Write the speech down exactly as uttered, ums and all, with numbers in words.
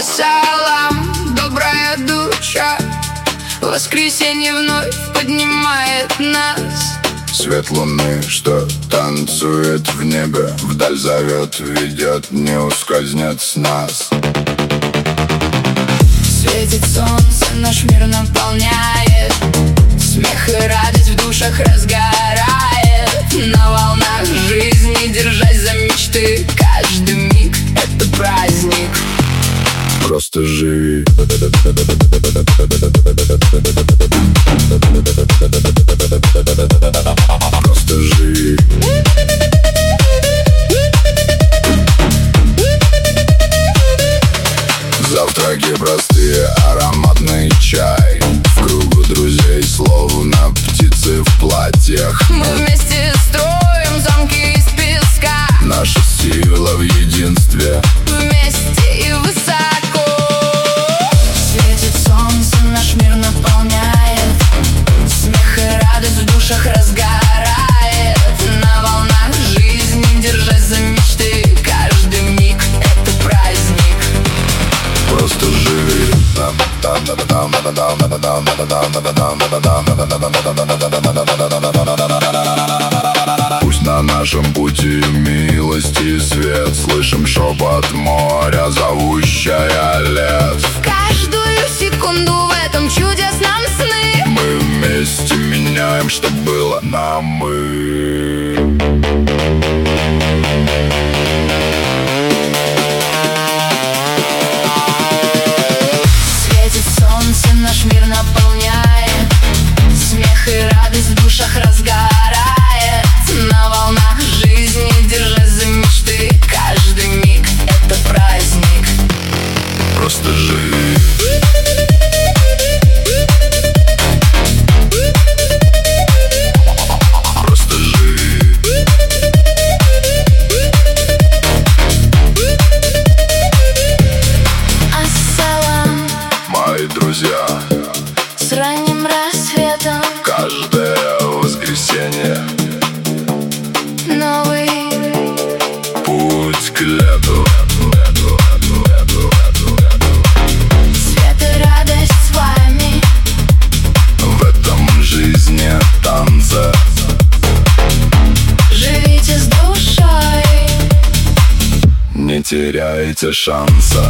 Ассалам, добрая душа, воскресенье вновь поднимает нас. Свет луны, что танцует в небе, вдаль зовет, ведет, не ускользнет с нас. Светит солнце, наш мир наполняет, смех и радость в душах разгорает. На волнах жизни, держась за мечты, каждый миг — это праздник. Просто живи. Просто живи. Завтраки простые, ароматный чай, в кругу друзей, словно птицы в платьях. Мы вместе строим замки из песка. Наша сила в единстве. Вместе и высоко. Светит солнце, наш мир наполняет, смех и радость в душах разгорает. На волнах жизни, держась за мечты, каждый миг — это праздник. Просто живи. Пусть на нашем пути милости и свет, слышим шепот моря, зовущая лес. Каждую секунду в этом чудесном сны Мы вместе меняем, что было нам мы. Светит солнце, наш мир наполняет, смех и радость в душах разгорает. На волнах жизни, держась за мечты, каждый миг — это праздник. Просто живи. Просто живи. Ассалам, Мои друзья, с ранним рассветом каждое воскресенье новый путь к лету. свет и радость с вами. В этом жизни танца. Живите с душой, Не теряйте шанса.